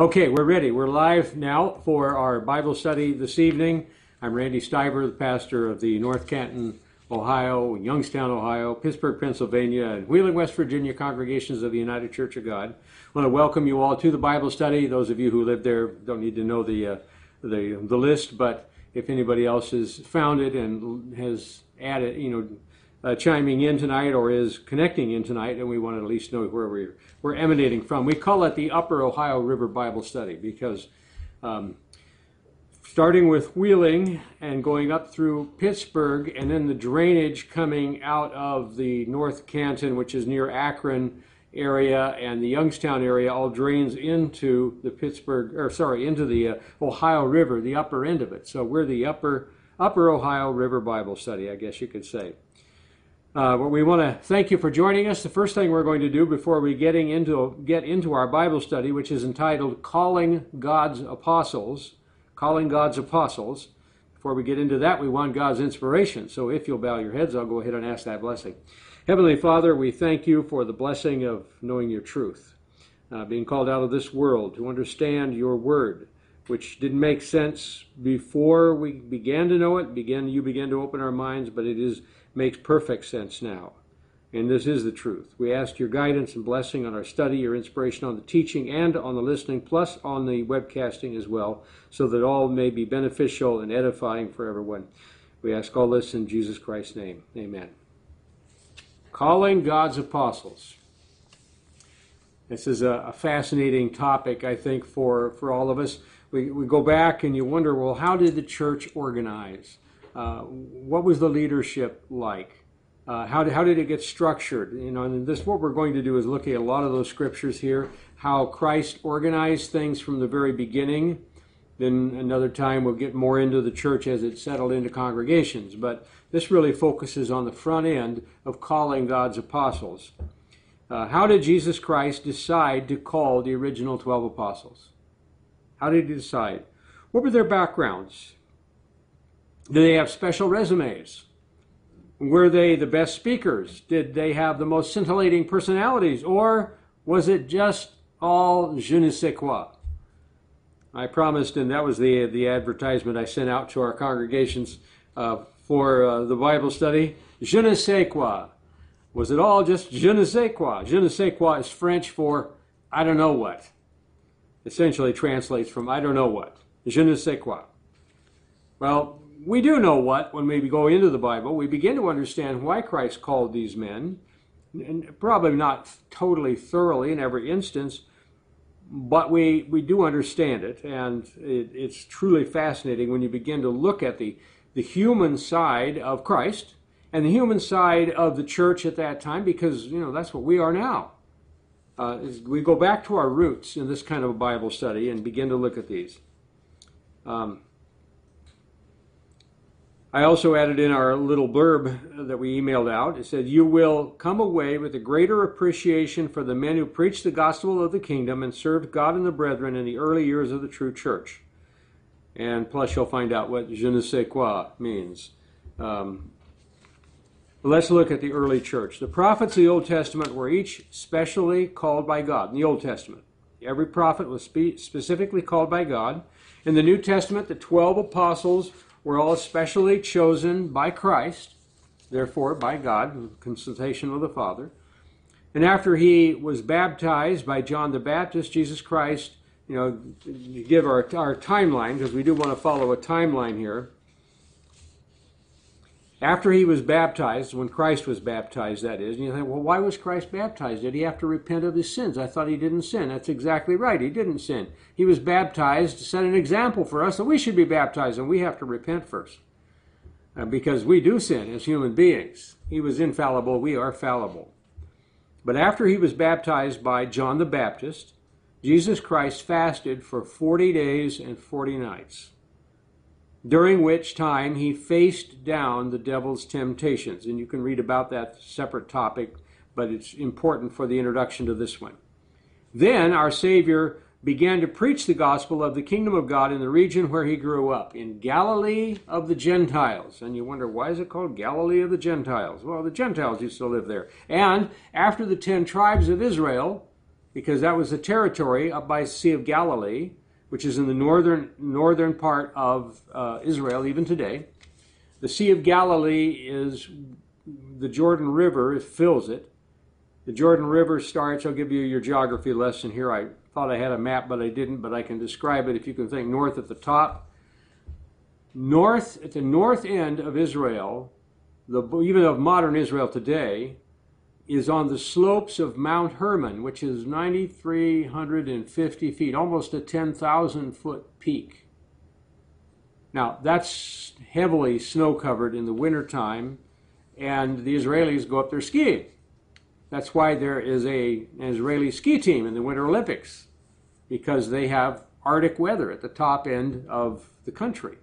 Okay, we're ready. We're live now for our Bible study this evening. I'm Randy Stiver, the pastor of the North Canton, Ohio, Youngstown, Ohio, Pittsburgh, Pennsylvania, and Wheeling, West Virginia congregations of the United Church of God. I want to welcome you all to the Bible study. Those of you who live there don't need to know the list, but if anybody else has found it and has added, chiming in tonight or is connecting in tonight, and we want to at least know where we're emanating from. We call it the Upper Ohio River Bible Study because starting with Wheeling and going up through Pittsburgh, and then the drainage coming out of the North Canton, which is near Akron area, and the Youngstown area, all drains into the into the Ohio River, the upper end of it. So we're the Upper Ohio River Bible Study, I guess you could say. But we want to thank you for joining us. The first thing we're going to do before we get into our Bible study, which is entitled Calling God's Apostles. Before we get into that, we want God's inspiration. So if you'll bow your heads, I'll go ahead and ask that blessing. Heavenly Father, we thank you for the blessing of knowing your truth, being called out of this world to understand your word, which didn't make sense before we began to know it. You began to open our minds, but it makes perfect sense now. And this is the truth. We ask your guidance and blessing on our study, your inspiration on the teaching and on the listening, plus on the webcasting as well, so that all may be beneficial and edifying for everyone. We ask all this in Jesus Christ's name. Amen. Calling God's apostles. This is a fascinating topic, I think, for all of us. We go back and you wonder, well, how did the church organize? What was the leadership like? How did it get structured? And what we're going to do is look at a lot of those scriptures here, how Christ organized things from the very beginning. Then another time we'll get more into the church as it settled into congregations. But this really focuses on the front end of calling God's apostles. How did Jesus Christ decide to call the original 12 apostles? How did he decide? What were their backgrounds? Did they have special resumes? Were they the best speakers? Did they have the most scintillating personalities? Or was it just all je ne sais quoi? I promised, and that was the advertisement I sent out to our congregations for the Bible study. Je ne sais quoi. Was it all just je ne sais quoi? Je ne sais quoi is French for I don't know what. Essentially translates from I don't know what. Je ne sais quoi. Well, we do know what when we go into the Bible. We begin to understand why Christ called these men, and probably not totally thoroughly in every instance, but we do understand it, and it's truly fascinating when you begin to look at the human side of Christ and the human side of the church at that time, because that's what we are now. We go back to our roots in this kind of a Bible study and begin to look at these. I also added in our little blurb that we emailed out. It said, you will come away with a greater appreciation for the men who preached the gospel of the kingdom and served God and the brethren in the early years of the true church. And plus you'll find out what je ne sais quoi means. Let's look at the early church. The prophets of the Old Testament were each specially called by God. In the Old Testament, every prophet was specifically called by God. In the New Testament, the 12 apostles were all specially chosen by Christ, therefore by God, in consultation with the Father. And after he was baptized by John the Baptist, Jesus Christ, give our timeline, because we do want to follow a timeline here. After he was baptized, when Christ was baptized, that is, and you think, well, why was Christ baptized? Did he have to repent of his sins? I thought he didn't sin. That's exactly right. He didn't sin. He was baptized to set an example for us that we should be baptized, and we have to repent first. Because we do sin as human beings. He was infallible. We are fallible. But after he was baptized by John the Baptist, Jesus Christ fasted for 40 days and 40 nights. During which time he faced down the devil's temptations. And you can read about that separate topic, but it's important for the introduction to this one. Then our Savior began to preach the gospel of the kingdom of God in the region where he grew up, in Galilee of the Gentiles. And you wonder, why is it called Galilee of the Gentiles? Well, the Gentiles used to live there. And after the 10 tribes of Israel because that was the territory up by the Sea of Galilee, which is in the northern part of Israel even today. The Sea of Galilee is the Jordan River. It fills it. The Jordan River starts, I'll give you your geography lesson here. I thought I had a map, but I didn't, but I can describe it if you can think north at the top. North, at the north end of Israel, even of modern Israel today, is on the slopes of Mount Hermon, which is 9,350 feet, almost a 10,000-foot peak. Now, that's heavily snow-covered in the wintertime, and the Israelis go up there skiing. That's why there is an Israeli ski team in the Winter Olympics, because they have Arctic weather at the top end of the country.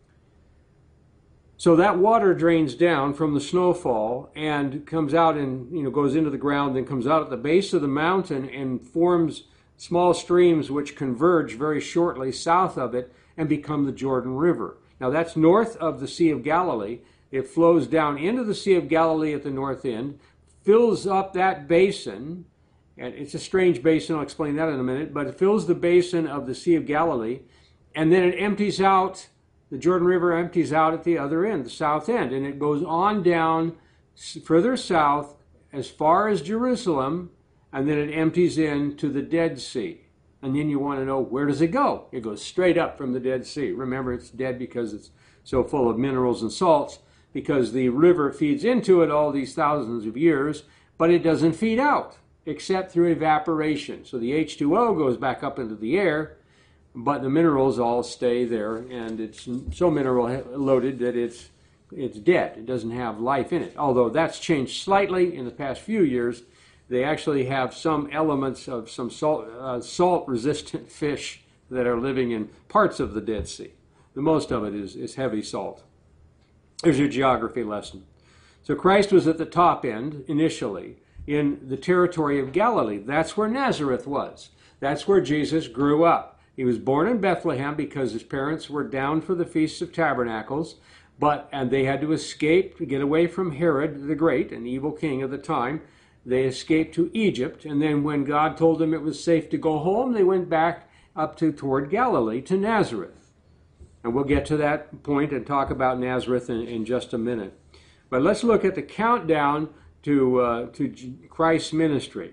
So that water drains down from the snowfall and comes out and goes into the ground, then comes out at the base of the mountain and forms small streams which converge very shortly south of it and become the Jordan River. Now that's north of the Sea of Galilee. It flows down into the Sea of Galilee at the north end, fills up that basin, and it's a strange basin, I'll explain that in a minute, but it fills the basin of the Sea of Galilee, and then it empties out. The Jordan River empties out at the other end, the south end, and it goes on down further south as far as Jerusalem, and then it empties into the Dead Sea. And then you want to know, where does it go? It goes straight up from the Dead Sea. Remember, it's dead because it's so full of minerals and salts, because the river feeds into it all these thousands of years, but it doesn't feed out, except through evaporation. So the H2O goes back up into the air, but the minerals all stay there, and it's so mineral loaded that it's dead. It doesn't have life in it. Although that's changed slightly in the past few years. They actually have some elements of some salt-resistant fish that are living in parts of the Dead Sea. The most of it is heavy salt. There's your geography lesson. So Christ was at the top end initially in the territory of Galilee. That's where Nazareth was. That's where Jesus grew up. He was born in Bethlehem because his parents were down for the Feast of Tabernacles, and they had to escape to get away from Herod the Great, an evil king of the time. They escaped to Egypt, and then when God told them it was safe to go home, they went back up toward Galilee to Nazareth. And we'll get to that point and talk about Nazareth in just a minute. But let's look at the countdown to Christ's ministry.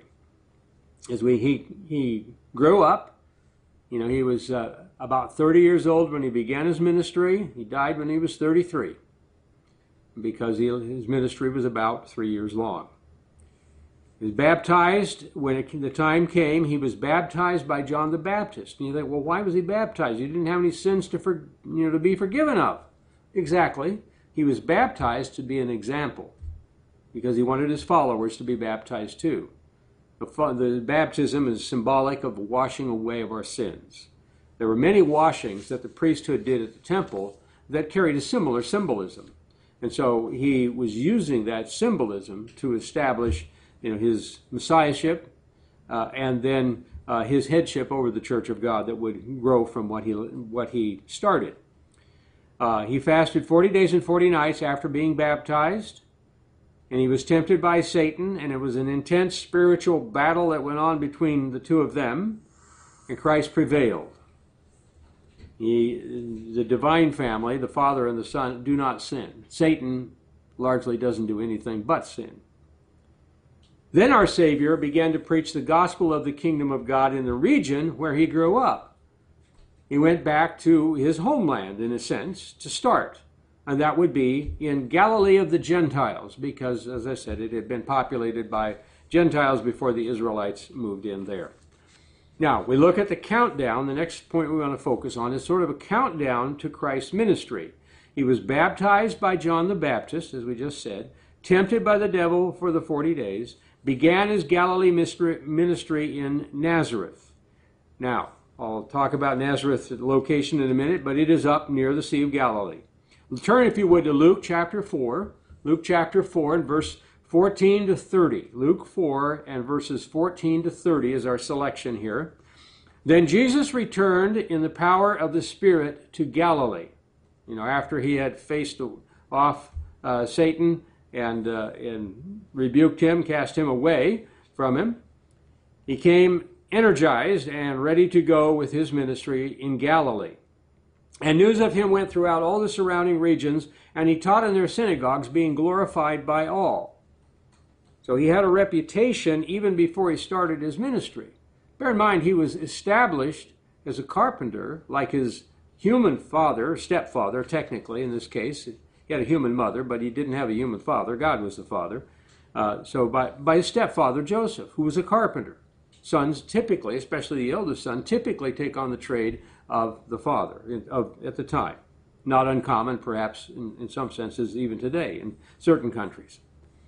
As he grew up, he was about 30 years old when he began his ministry. He died when he was 33 because his ministry was about 3 years long. He was baptized when the time came. He was baptized by John the Baptist. And you think, well, why was he baptized? He didn't have any sins to be forgiven of. Exactly. He was baptized to be an example because he wanted his followers to be baptized too. The baptism is symbolic of the washing away of our sins. There were many washings that the priesthood did at the temple that carried a similar symbolism. And so he was using that symbolism to establish his messiahship and then his headship over the church of God that would grow from what he started. He fasted 40 days and 40 nights after being baptized. And he was tempted by Satan, and it was an intense spiritual battle that went on between the two of them, and Christ prevailed. The divine family, the Father and the Son, do not sin. Satan largely doesn't do anything but sin. Then our Savior began to preach the gospel of the kingdom of God in the region where he grew up. He went back to his homeland, in a sense, to start. And that would be in Galilee of the Gentiles, because, as I said, it had been populated by Gentiles before the Israelites moved in there. Now, we look at the countdown. The next point we want to focus on is sort of a countdown to Christ's ministry. He was baptized by John the Baptist, as we just said, tempted by the devil for the 40 days, began his Galilee ministry in Nazareth. Now, I'll talk about Nazareth location in a minute, but it is up near the Sea of Galilee. Turn, if you would, to Luke chapter 4. Luke chapter 4 and verse 14 to 30. Luke 4 and verses 14 to 30 is our selection here. Then Jesus returned in the power of the Spirit to Galilee. After he had faced off Satan and rebuked him, cast him away from him. he came energized and ready to go with his ministry in Galilee. And news of him went throughout all the surrounding regions, and he taught in their synagogues, being glorified by all. So he had a reputation even before he started his ministry. Bear in mind, he was established as a carpenter, like his human father, stepfather, technically in this case. He had a human mother, but he didn't have a human father. God was the father. So by his stepfather, Joseph, who was a carpenter. Sons typically, especially the eldest son, typically take on the trade of the father at the time. Not uncommon, perhaps, in some senses, even today in certain countries.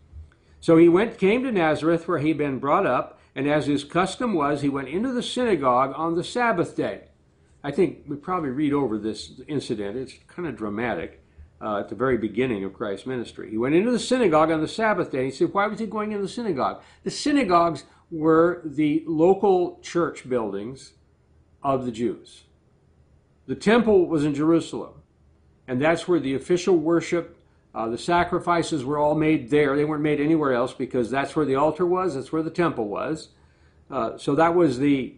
So he came to Nazareth, where he'd been brought up, and as his custom was, he went into the synagogue on the Sabbath day. I think we probably read over this incident. It's kind of dramatic at the very beginning of Christ's ministry. He went into the synagogue on the Sabbath day. He said, why was he going into the synagogue? The synagogues were the local church buildings of the Jews. The temple was in Jerusalem, and that's where the official worship, the sacrifices were all made there. They weren't made anywhere else because that's where the altar was, that's where the temple was. So that was the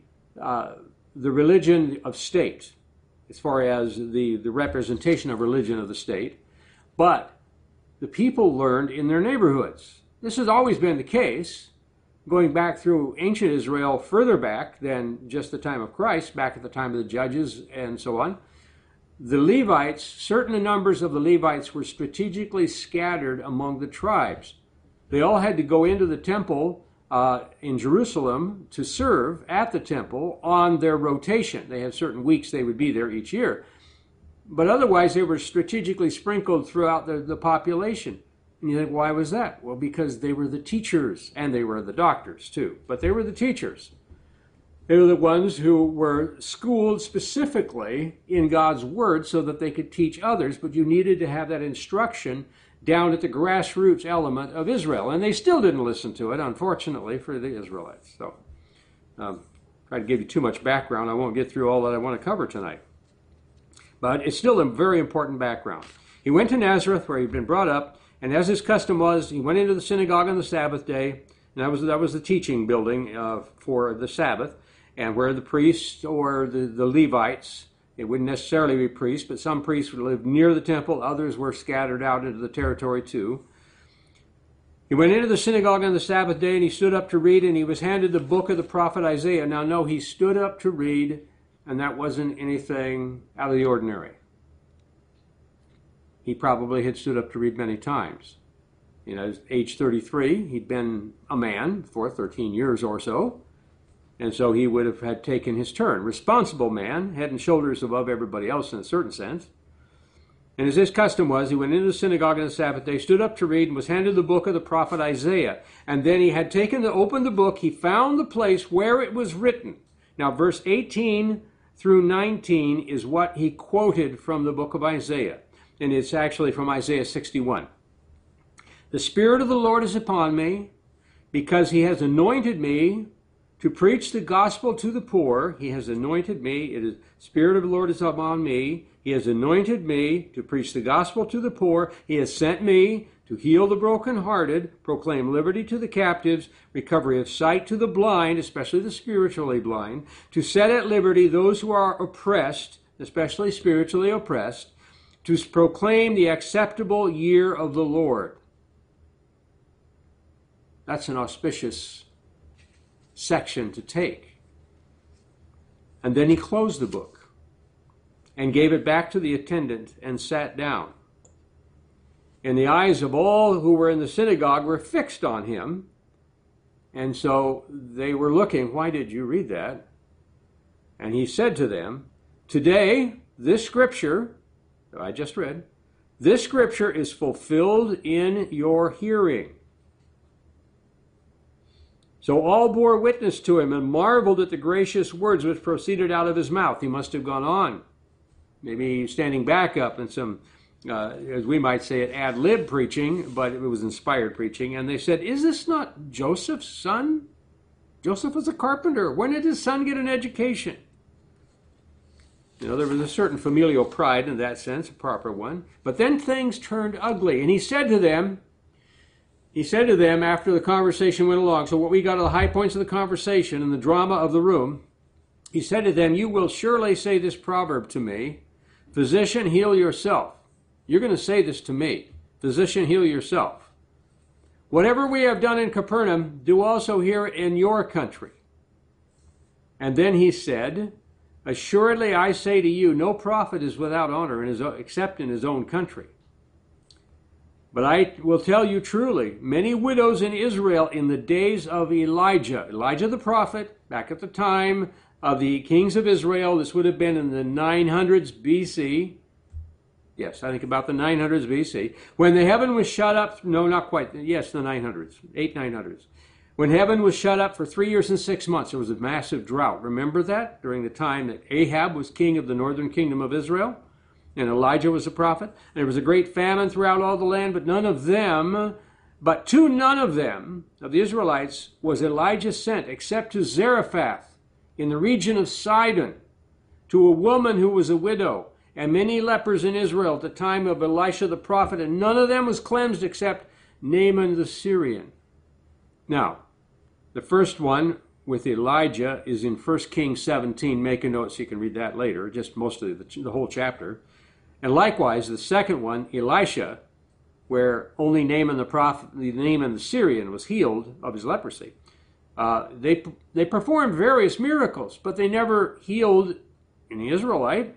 religion of state, as far as the representation of religion of the state. But the people learned in their neighborhoods. This has always been the case, going back through ancient Israel further back than just the time of Christ, back at the time of the judges and so on. The Levites, certain numbers of the Levites were strategically scattered among the tribes. They all had to go into the temple in Jerusalem to serve at the temple on their rotation. They had certain weeks they would be there each year. But otherwise, they were strategically sprinkled throughout the population. And you think, why was that? Well, because they were the teachers, and they were the doctors too, but they were the teachers. They were the ones who were schooled specifically in God's Word so that they could teach others, but you needed to have that instruction down at the grassroots element of Israel. And they still didn't listen to it, unfortunately, for the Israelites. So, try to give you too much background. I won't get through all that I want to cover tonight. But it's still a very important background. He went to Nazareth, where he'd been brought up, and as his custom was, he went into the synagogue on the Sabbath day, and that was the teaching building for the Sabbath, and where the priests or the Levites, it wouldn't necessarily be priests, but some priests would live near the temple, others were scattered out into the territory too. He went into the synagogue on the Sabbath day, and he stood up to read, and he was handed the book of the prophet Isaiah. Now, no, he stood up to read, and that wasn't anything out of the ordinary. He probably had stood up to read many times. You know, at age 33, he'd been a man for 13 years or so, and so he would have had taken his turn. Responsible man, head and shoulders above everybody else in a certain sense. And as his custom was, he went into the synagogue on the Sabbath day, stood up to read, and was handed the book of the prophet Isaiah. And then he had opened the book, he found the place where it was written. Now, verse 18 through 19 is what he quoted from the book of Isaiah. And it's actually from Isaiah 61. The Spirit of the Lord is upon me, because he has anointed me to preach the gospel to the poor. He has anointed me. The Spirit of the Lord is upon me. He has anointed me to preach the gospel to the poor. He has sent me to heal the brokenhearted, proclaim liberty to the captives, recovery of sight to the blind, especially the spiritually blind, to set at liberty those who are oppressed, especially spiritually oppressed, to proclaim the acceptable year of the Lord. That's an auspicious section to take. And then he closed the book and gave it back to the attendant and sat down. And the eyes of all who were in the synagogue were fixed on him. And so they were looking, why did you read that? And he said to them, today, this scripture that I just read, this scripture is fulfilled in your hearing. So all bore witness to him and marveled at the gracious words which proceeded out of his mouth. He must have gone on, maybe standing back up in some, as we might say it, ad-lib preaching, but it was inspired preaching. And they said, is this not Joseph's son? Joseph was a carpenter. When did his son get an education? You know, there was a certain familial pride in that sense, a proper one. But then things turned ugly. And he said to them, he said to them after the conversation went along, so what we got are the high points of the conversation and the drama of the room. He said to them, you will surely say this proverb to me, physician, heal yourself. You're going to say this to me, physician, heal yourself. Whatever we have done in Capernaum, do also here in your country. And then he said, assuredly I say to you, no prophet is without honor except in his own country. But I will tell you truly, many widows in Israel in the days of Elijah the prophet, back at the time of the kings of Israel, this would have been in the 900s BC. Yes, I think about the 900s BC. When the heaven was shut up, no, not quite, yes, the 900s, 900s. When heaven was shut up for 3 years and 6 months, there was a massive drought. Remember that? During the time that Ahab was king of the northern kingdom of Israel, and Elijah was a prophet. And there was a great famine throughout all the land, but to none of them, of the Israelites, was Elijah sent, except to Zarephath, in the region of Sidon, to a woman who was a widow, and many lepers in Israel at the time of Elisha the prophet, and none of them was cleansed except Naaman the Syrian. Now, the first one with Elijah is in 1 Kings 17. Make a note so you can read that later, just most of the whole chapter. And likewise, the second one, Elisha, where only Naaman the prophet, Naaman the Syrian, was healed of his leprosy. They performed various miracles, but they never healed any Israelite.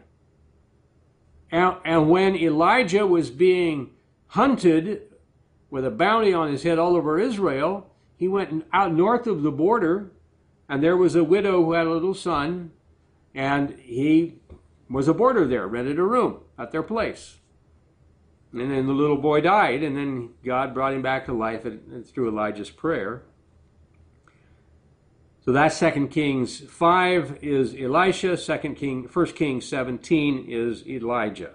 And when Elijah was being hunted with a bounty on his head all over Israel, he went out north of the border, and there was a widow who had a little son, and he was a boarder there, rented a room at their place. And then the little boy died, and then God brought him back to life through Elijah's prayer. So that's 2 Kings 5 is Elisha, 1 Kings 17 is Elijah.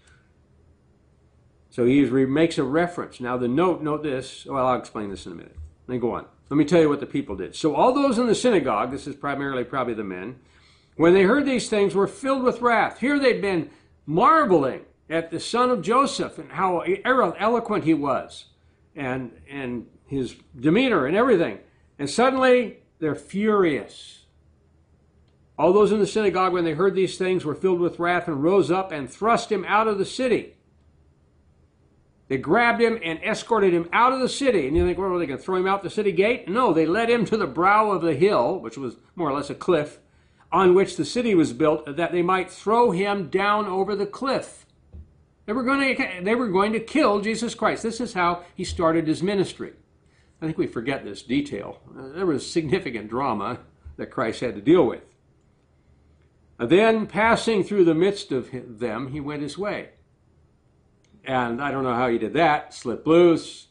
So he makes a reference. Now note this, well, I'll explain this in a minute. Let me go on. Let me tell you what the people did. So all those in the synagogue, this is primarily probably the men, when they heard these things, were filled with wrath. Here they'd been marveling at the son of Joseph and how eloquent he was, and his demeanor and everything. And suddenly they're furious. All those in the synagogue, when they heard these things, were filled with wrath and rose up and thrust him out of the city. They grabbed him and escorted him out of the city. And you think, well, were they going to throw him out the city gate? No, they led him to the brow of the hill, which was more or less a cliff, on which the city was built, that they might throw him down over the cliff. They were going to kill Jesus Christ. This is how he started his ministry. I think we forget this detail. There was significant drama that Christ had to deal with. And then, passing through the midst of them, he went his way. And I don't know how he did that, slipped loose,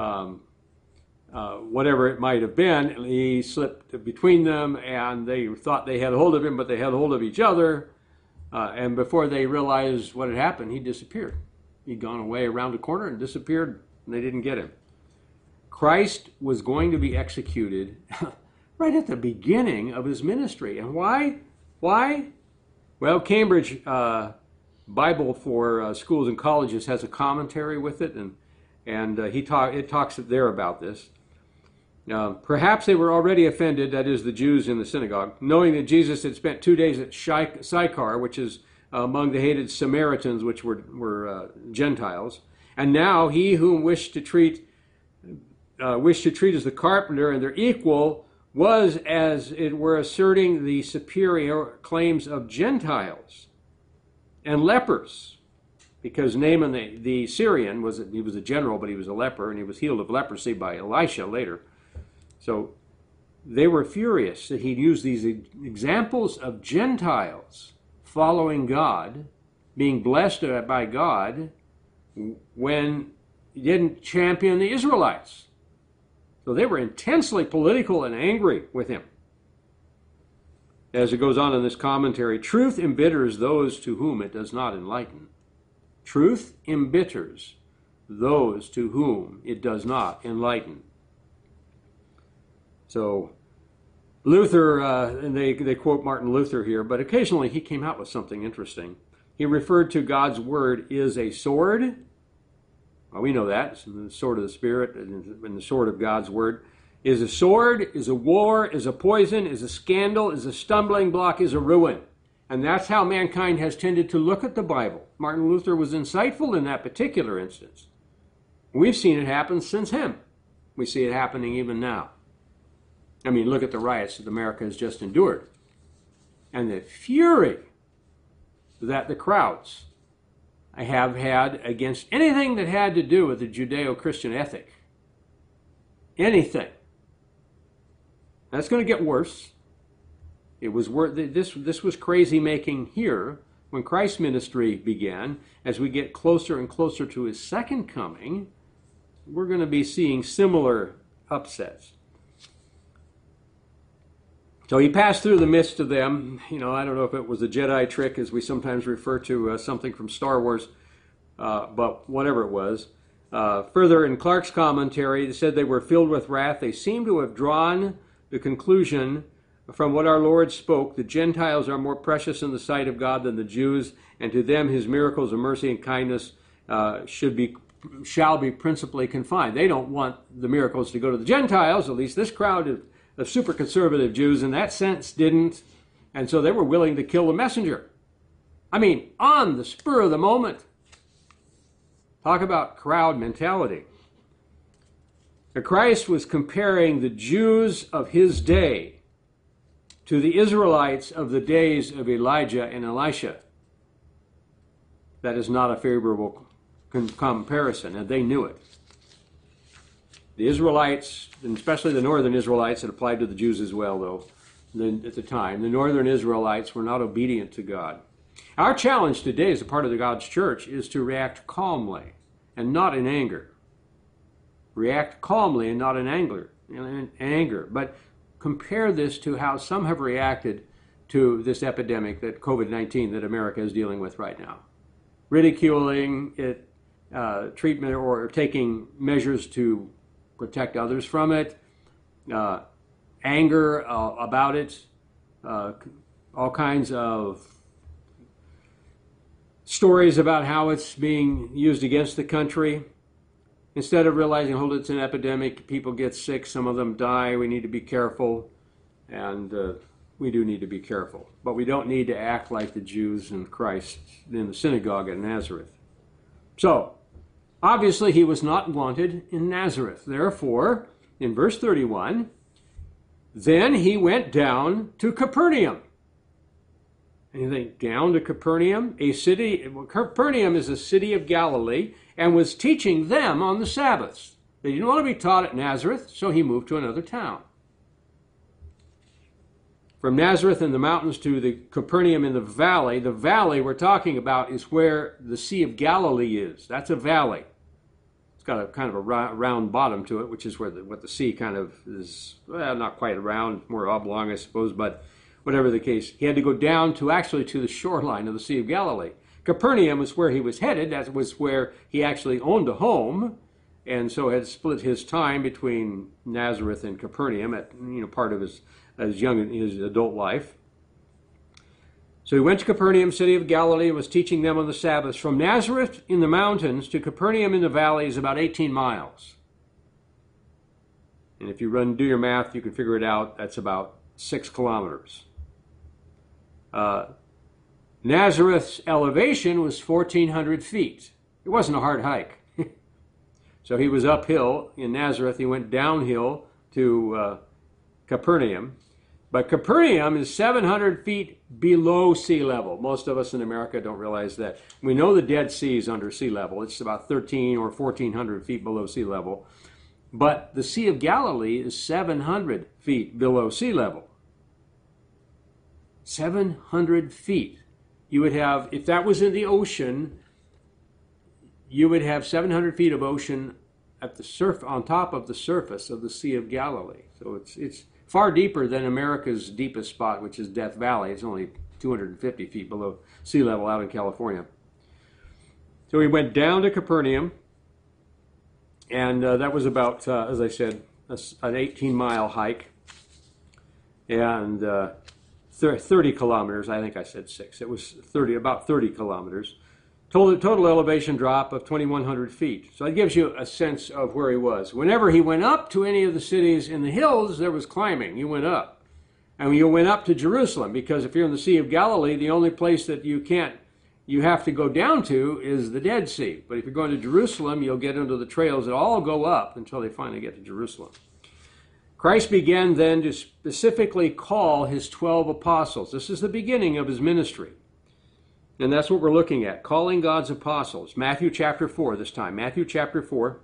whatever it might have been. He slipped between them, and they thought they had hold of him, but they had hold of each other. And before they realized what had happened, he disappeared. He'd gone away around a corner and disappeared, and they didn't get him. Christ was going to be executed right at the beginning of his ministry. And why? Why? Well, Cambridge Bible for schools and colleges has a commentary with it, and it talks there about this. Perhaps they were already offended, that is, the Jews in the synagogue, knowing that Jesus had spent 2 days at Sychar, which is among the hated Samaritans, which were Gentiles, and now he whom wished to treat as the carpenter and their equal was, as it were, asserting the superior claims of Gentiles and lepers, because Naaman the Syrian was a general, but he was a leper, and he was healed of leprosy by Elisha later. So they were furious that he'd used these examples of Gentiles following God, being blessed by God, when he didn't champion the Israelites. So they were intensely political and angry with him. As it goes on in this commentary, truth embitters those to whom it does not enlighten. Truth embitters those to whom it does not enlighten. So Luther, and they quote Martin Luther here, but occasionally he came out with something interesting. He referred to God's word is a sword. Well, we know that. It's the sword of the Spirit and the sword of God's Word. Is a sword, is a war, is a poison, is a scandal, is a stumbling block, is a ruin. And that's how mankind has tended to look at the Bible. Martin Luther was insightful in that particular instance. We've seen it happen since him. We see it happening even now. I mean, look at the riots that America has just endured. And the fury that the crowds have had against anything that had to do with the Judeo-Christian ethic. Anything. That's going to get worse. It was this was crazy making here when Christ's ministry began. As we get closer and closer to his second coming, we're going to be seeing similar upsets. So he passed through the midst of them. I don't know if it was a Jedi trick, as we sometimes refer to something from Star Wars, but whatever it was. Further, in Clark's commentary, it said they were filled with wrath. They seem to have drawn the conclusion from what our Lord spoke: the Gentiles are more precious in the sight of God than the Jews, and to them his miracles of mercy and kindness shall be principally confined. They don't want the miracles to go to the Gentiles. At least this crowd of super conservative Jews in that sense didn't, and so they were willing to kill the messenger. I mean, on the spur of the moment. Talk about crowd mentality. Christ was comparing the Jews of his day to the Israelites of the days of Elijah and Elisha. That is not a favorable comparison, and they knew it. The Israelites, and especially the northern Israelites, it applied to the Jews as well, though, at the time, the northern Israelites were not obedient to God. Our challenge today as a part of God's church is to react calmly and not in anger. React calmly and not in anger. But compare this to how some have reacted to this epidemic, that COVID-19 that America is dealing with right now. Ridiculing it, treatment, or taking measures to protect others from it, anger about it, all kinds of stories about how it's being used against the country. Instead of realizing, it's an epidemic, people get sick, some of them die, we need to be careful, and we do need to be careful. But we don't need to act like the Jews in Christ in the synagogue at Nazareth. So, obviously he was not wanted in Nazareth. Therefore, in verse 31, then he went down to Capernaum. And you think, down to Capernaum? Capernaum is a city of Galilee, and was teaching them on the Sabbaths. They didn't want to be taught at Nazareth, so he moved to another town. From Nazareth in the mountains to the Capernaum in the valley we're talking about is where the Sea of Galilee is. That's a valley. It's got a kind of a round bottom to it, which is where what the sea kind of is, not quite round, more oblong, I suppose, but whatever the case, he had to go down to the shoreline of the Sea of Galilee. Capernaum was where he was headed. That was where he actually owned a home, and so had split his time between Nazareth and Capernaum at part of his adult life. So he went to Capernaum, city of Galilee, and was teaching them on the Sabbath. From Nazareth in the mountains to Capernaum in the valley is about 18 miles. And if you do your math, you can figure it out. That's about 6 kilometers. Nazareth's elevation was 1,400 feet. It wasn't a hard hike. So he was uphill in Nazareth. He went downhill to Capernaum. But Capernaum is 700 feet below sea level. Most of us in America don't realize that. We know the Dead Sea is under sea level. It's about 1,300 or 1,400 feet below sea level. But the Sea of Galilee is 700 feet below sea level. 700 feet. You would have, if that was in the ocean, you would have 700 feet of ocean at the on top of the surface of the Sea of Galilee. So it's far deeper than America's deepest spot, which is Death Valley. It's only 250 feet below sea level out in California. So we went down to Capernaum, and that was about, as I said, an 18-mile hike, and 30 kilometers. I think I said 6. It was about 30 kilometers. Total elevation drop of 2,100 feet. So that gives you a sense of where he was. Whenever he went up to any of the cities in the hills, there was climbing. You went up. And you went up to Jerusalem, because if you're in the Sea of Galilee, the only place that you have to go down to is the Dead Sea. But if you're going to Jerusalem, you'll get into the trails that all go up until they finally get to Jerusalem. Christ began then to specifically call his 12 apostles. This is the beginning of his ministry. And that's what we're looking at, calling God's apostles. Matthew chapter 4 this time. Matthew chapter 4.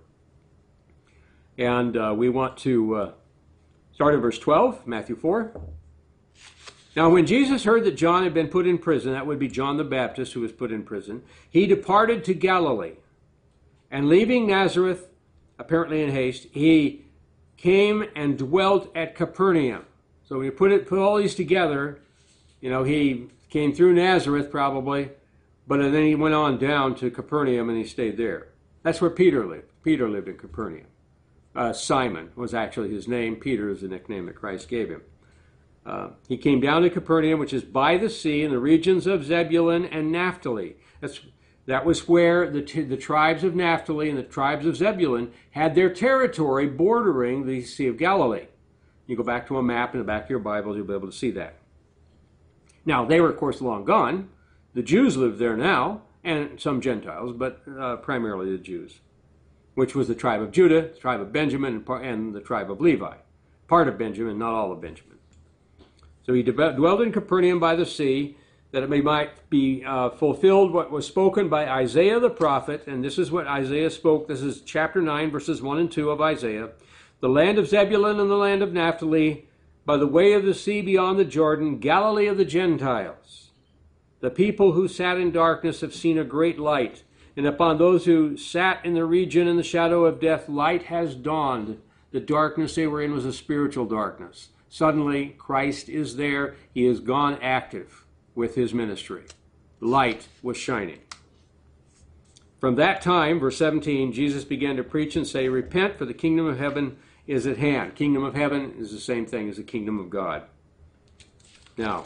And we want to start in verse 12, Matthew 4. Now when Jesus heard that John had been put in prison, that would be John the Baptist who was put in prison, he departed to Galilee. And leaving Nazareth, apparently in haste, he came and dwelt at Capernaum. So when you put all these together, he came through Nazareth probably, but then he went on down to Capernaum and he stayed there. That's where Peter lived. Peter lived in Capernaum. Simon was actually his name. Peter is the nickname that Christ gave him. He came down to Capernaum, which is by the sea in the regions of Zebulun and Naphtali. That was where the tribes of Naphtali and the tribes of Zebulun had their territory bordering the Sea of Galilee. You go back to a map in the back of your Bibles, you'll be able to see that. Now, they were, of course, long gone. The Jews lived there now, and some Gentiles, but primarily the Jews, which was the tribe of Judah, the tribe of Benjamin, and the tribe of Levi. Part of Benjamin, not all of Benjamin. So he dwelled in Capernaum by the sea, that it might be fulfilled what was spoken by Isaiah the prophet, and this is what Isaiah spoke. This is chapter 9, verses 1 and 2 of Isaiah. The land of Zebulun and the land of Naphtali, by the way of the sea beyond the Jordan, Galilee of the Gentiles. The people who sat in darkness have seen a great light, and upon those who sat in the region in the shadow of death, light has dawned. The darkness they were in was a spiritual darkness. Suddenly, Christ is there. He has gone active with his ministry. Light was shining. From that time, verse 17, Jesus began to preach and say, "Repent, for the kingdom of heaven is at hand." Kingdom of heaven is the same thing as the kingdom of God. Now,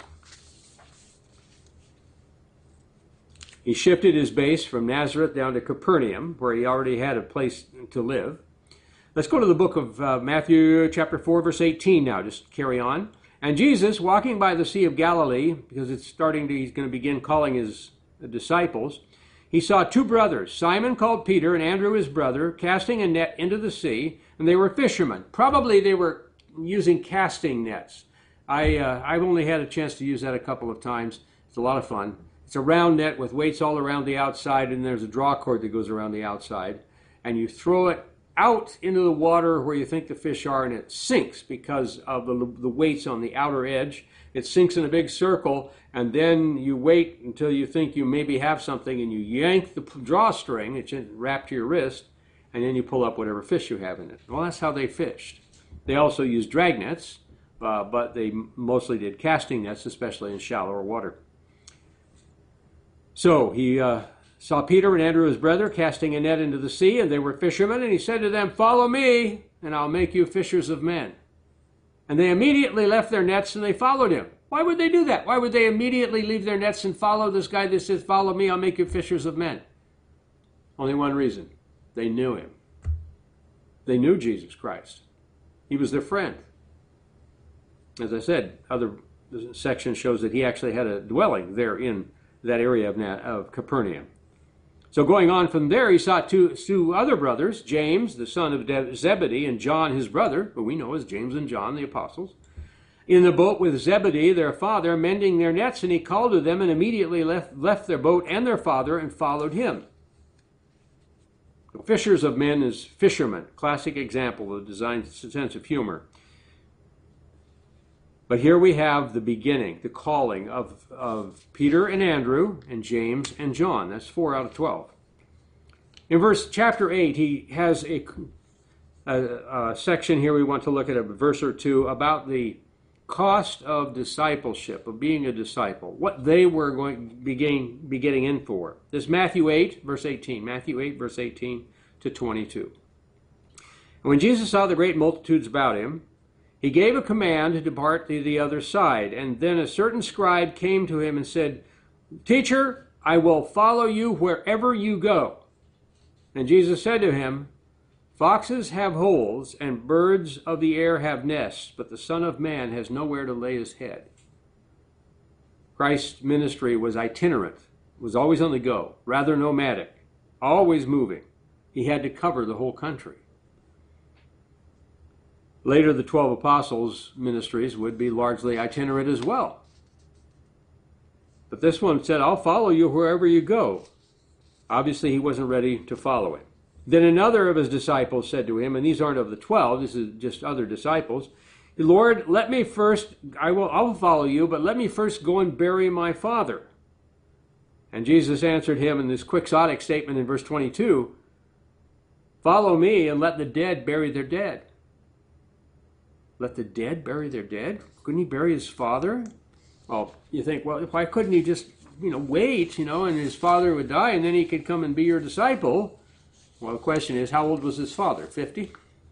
he shifted his base from Nazareth down to Capernaum, where he already had a place to live. Let's go to the book of Matthew chapter 4, verse 18 now. Just carry on. And Jesus, walking by the Sea of Galilee, because he's going to begin calling his disciples, he saw two brothers, Simon called Peter and Andrew his brother, casting a net into the sea, and they were fishermen. Probably they were using casting nets. I've only had a chance to use that a couple of times. It's a lot of fun. It's a round net with weights all around the outside, and there's a draw cord that goes around the outside, and you throw it out into the water where you think the fish are, and it sinks because of the weights on the outer edge. It sinks in a big circle, and then you wait until you think you maybe have something, and you yank the drawstring, it's wrapped to your wrist, and then you pull up whatever fish you have in it. Well, that's how they fished. They also used drag nets, but they mostly did casting nets, especially in shallower water. So he saw Peter and Andrew his brother casting a net into the sea, and they were fishermen, and he said to them, "Follow me, and I'll make you fishers of men." And they immediately left their nets and they followed him. Why would they do that? Why would they immediately leave their nets and follow this guy that says, "Follow me, I'll make you fishers of men"? Only one reason. They knew him. They knew Jesus Christ. He was their friend. As I said, other section shows that he actually had a dwelling there in that area of Capernaum. So going on from there, he saw two other brothers, James, the son of Zebedee, and John, his brother, who we know as James and John, the apostles, in the boat with Zebedee, their father, mending their nets, and he called to them and immediately left their boat and their father and followed him. Fishers of men is fishermen, classic example of designed sense of humor. But here we have the beginning, the calling of Peter and Andrew and James and John. That's 4 out of 12. In chapter 8, he has a section here we want to look at, a verse or two, about the cost of discipleship, of being a disciple, what they were going to be getting in for. This is Matthew 8, verse 18. Matthew 8, verse 18 to 22. And when Jesus saw the great multitudes about him, he gave a command to depart to the other side. And then a certain scribe came to him and said, "Teacher, I will follow you wherever you go. And Jesus said to him, Foxes have holes, and birds of the air have nests, but the Son of Man has nowhere to lay his head. Christ's ministry was itinerant, was always on the go, rather nomadic, always moving. He had to cover the whole country. Later, the 12 apostles' ministries would be largely itinerant as well. But this one said, I'll follow you wherever you go. Obviously, he wasn't ready to follow him. Then another of his disciples said to him, and these aren't of the 12, this is just other disciples, Lord, let me first, I'll follow you, but let me first go and bury my father. And Jesus answered him in this quixotic statement in verse 22, follow me and let the dead bury their dead. Let the dead bury their dead? Couldn't he bury his father? Well, you think, well, why couldn't he just, wait, and his father would die and then he could come and be your disciple? Well, the question is, how old was his father? 50?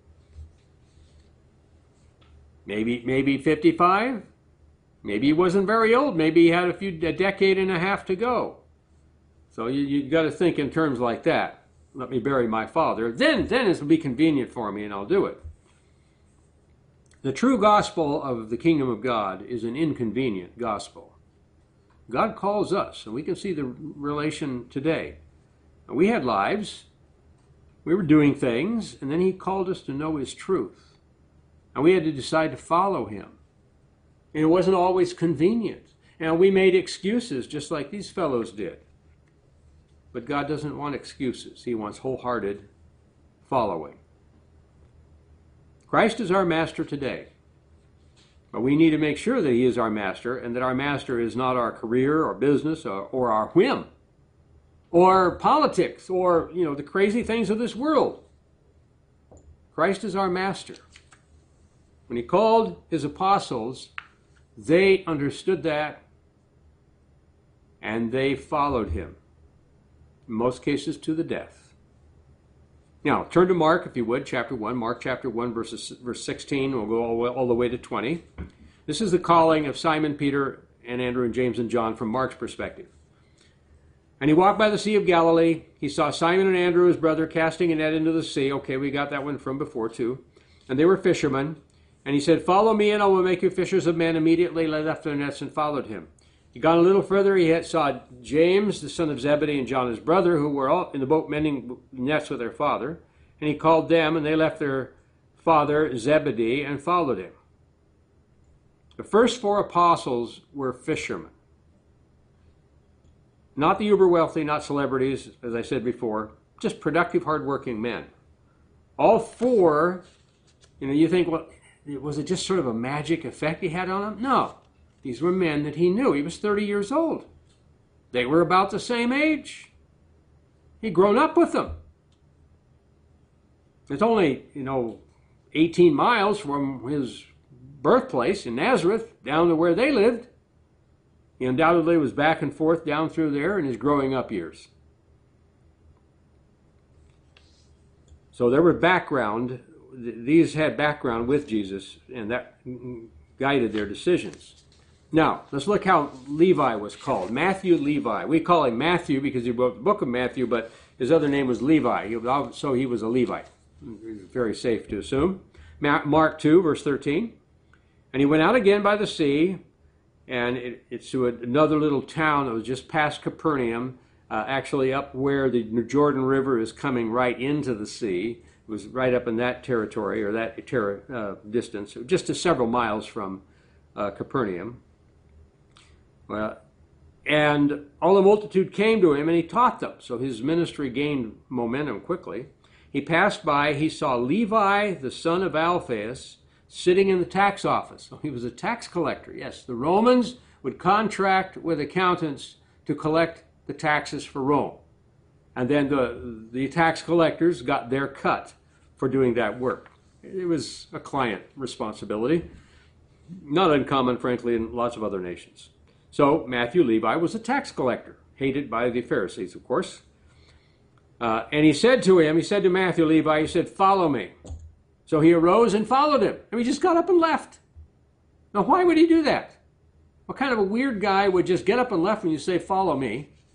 Maybe 55? Maybe he wasn't very old. Maybe he had a decade and a half to go. So you got to think in terms like that. Let me bury my father. Then it will be convenient for me and I'll do it. The true gospel of the kingdom of God is an inconvenient gospel. God calls us, and we can see the relation today. We had lives. We were doing things, and then he called us to know his truth. And we had to decide to follow him. And it wasn't always convenient. And we made excuses just like these fellows did. But God doesn't want excuses. He wants wholehearted following. Christ is our master today. But we need to make sure that he is our master and that our master is not our career or business or our whim or politics or, the crazy things of this world. Christ is our master. When he called his apostles, they understood that and they followed him, in most cases to the death. Now, turn to Mark, if you would, chapter 1. Mark chapter 1, verse 16. We'll go all the way to 20. This is the calling of Simon, Peter, and Andrew, and James, and John from Mark's perspective. And he walked by the Sea of Galilee. He saw Simon and Andrew, his brother, casting a net into the sea. Okay, we got that one from before, too. And they were fishermen. And he said, follow me, and I will make you fishers of men. Immediately they left their nets and followed him. He got a little further. He saw James, the son of Zebedee, and John, his brother, who were all in the boat mending nets with their father. And he called them, and they left their father Zebedee and followed him. The first 4 apostles were fishermen. Not the uber wealthy, not celebrities, as I said before, just productive, hardworking men. All 4, you think, well, was it just sort of a magic effect he had on them? No. These were men that he knew. He was 30 years old. They were about the same age. He'd grown up with them. It's only, 18 miles from his birthplace in Nazareth down to where they lived. He undoubtedly was back and forth down through there in his growing up years. So there were background. These had background with Jesus, and that guided their decisions. Now, let's look how Levi was called. Matthew Levi. We call him Matthew because he wrote the book of Matthew, but his other name was Levi. So he was a Levite. Very safe to assume. Mark 2, verse 13. And he went out again by the sea, and it's to another little town that was just past Capernaum, actually up where the Jordan River is coming right into the sea. It was right up in that territory, or that distance, just several miles from Capernaum. Well, and all the multitude came to him, and he taught them. So his ministry gained momentum quickly. He passed by, he saw Levi, the son of Alphaeus, sitting in the tax office. So he was a tax collector. Yes, the Romans would contract with accountants to collect the taxes for Rome. And then the tax collectors got their cut for doing that work. It was a client responsibility. Not uncommon, frankly, in lots of other nations. So Matthew Levi was a tax collector, hated by the Pharisees, of course. And he said to Matthew Levi, he said, follow me. So he arose and followed him. And he just got up and left. Now, why would he do that? What kind of a weird guy would just get up and left when you say, follow me?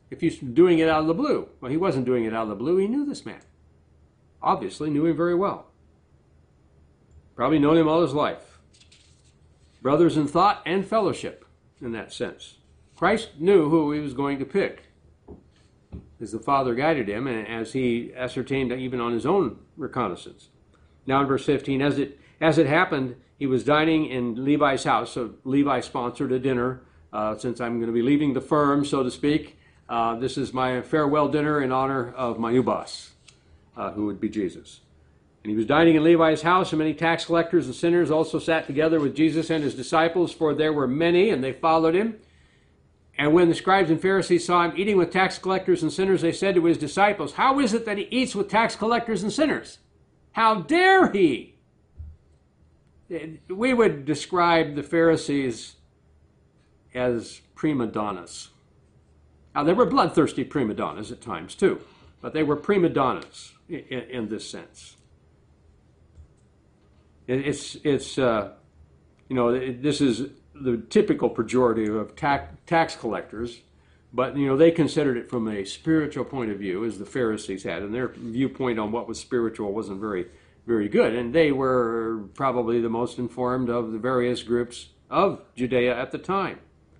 if he's doing it out of the blue. Well, he wasn't doing it out of the blue. He knew this man. Obviously knew him very well. Probably known him all his life. Brothers in thought and fellowship in that sense. Christ knew who he was going to pick as the Father guided him and as he ascertained even on his own reconnaissance. Now in verse 15, as it happened, he was dining in Levi's house. So Levi sponsored a dinner. Since I'm going to be leaving the firm, so to speak, this is my farewell dinner in honor of my new boss, who would be Jesus. And he was dining in Levi's house, and many tax collectors and sinners also sat together with Jesus and his disciples, for there were many, and they followed him. And when the scribes and Pharisees saw him eating with tax collectors and sinners, they said to his disciples, "How is it that he eats with tax collectors and sinners? How dare he?" We would describe the Pharisees as prima donnas. Now, there were bloodthirsty prima donnas at times too, but they were prima donnas in this sense. This is the typical pejorative of tax collectors, but they considered it from a spiritual point of view, as the Pharisees had, and their viewpoint on what was spiritual wasn't very, very good, and they were probably the most informed of the various groups of Judea at the time.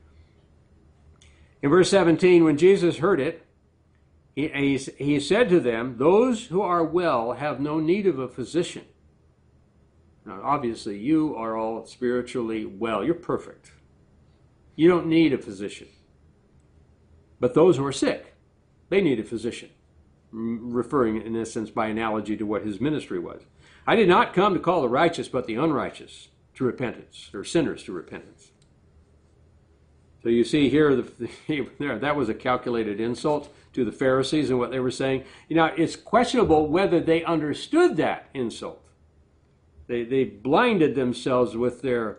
In verse 17, when Jesus heard it, he said to them, "Those who are well have no need of a physician." Now, obviously, you are all spiritually well. You're perfect. You don't need a physician. But those who are sick, they need a physician, referring in essence by analogy to what his ministry was. "I did not come to call the righteous, but the unrighteous to repentance," or sinners to repentance. So you see here, that was a calculated insult to the Pharisees and what they were saying. It's questionable whether they understood that insult. They blinded themselves with their,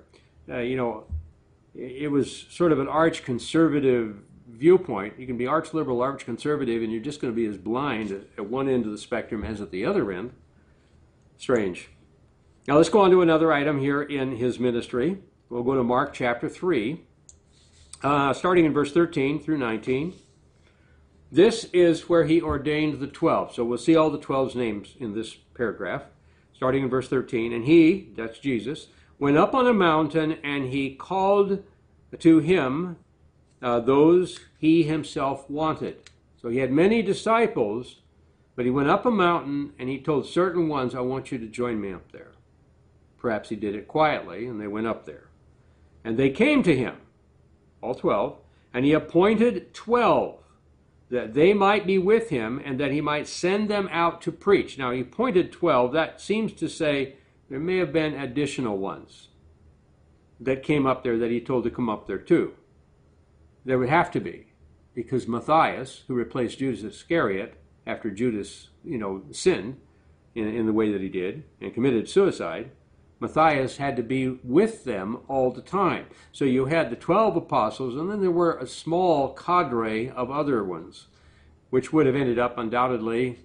it was sort of an arch-conservative viewpoint. You can be arch-liberal, arch-conservative, and you're just going to be as blind at one end of the spectrum as at the other end. Strange. Now let's go on to another item here in his ministry. We'll go to Mark chapter 3, starting in verse 13 through 19. This is where he ordained the 12. So we'll see all the 12's names in this paragraph. Starting in verse 13, and he, that's Jesus, went up on a mountain, and he called to him those he himself wanted. So he had many disciples, but he went up a mountain, and he told certain ones, "I want you to join me up there." Perhaps he did it quietly, and they went up there. And they came to him, all 12, and he appointed 12, that they might be with him and that he might send them out to preach. Now, he appointed 12. That seems to say there may have been additional ones that came up there that he told to come up there too. There would have to be, because Matthias, who replaced Judas Iscariot after Judas, sinned in the way that he did and committed suicide, Matthias had to be with them all the time. So you had the 12 apostles, and then there were a small cadre of other ones, which would have ended up undoubtedly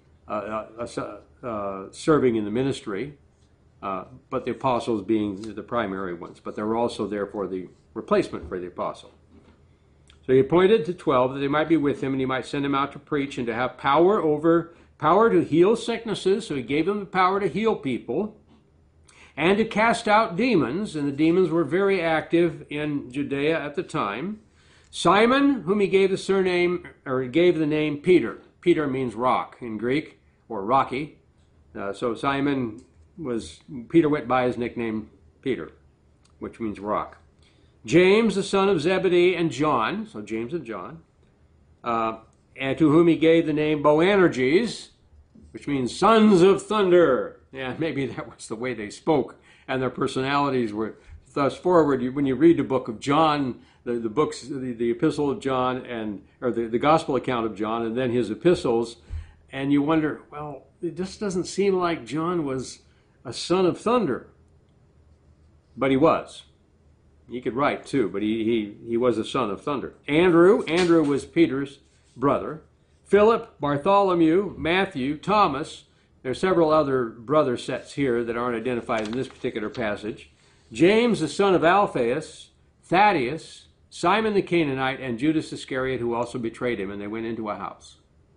serving in the ministry, but the apostles being the primary ones. But they were also there for the replacement for the apostle. So he appointed the 12 that they might be with him, and he might send them out to preach and to have power to heal sicknesses. So he gave them the power to heal people, and to cast out demons, and the demons were very active in Judea at the time. Simon, whom he gave the name Peter. Peter means rock in Greek, or rocky. So Peter went by his nickname Peter, which means rock. James, the son of Zebedee, and John, so James and John, and to whom he gave the name Boanerges, which means sons of thunder. Yeah, maybe that was the way they spoke, and their personalities were thus forward. When you read the book of John, the epistle of John, or the gospel account of John, and then his epistles, and you wonder, well, it just doesn't seem like John was a son of thunder. But he was. He could write too, but he was a son of thunder. Andrew was Peter's brother. Philip, Bartholomew, Matthew, Thomas. There are several other brother sets here that aren't identified in this particular passage. James, the son of Alphaeus, Thaddeus, Simon the Canaanite, and Judas Iscariot, who also betrayed him, and they went into a house.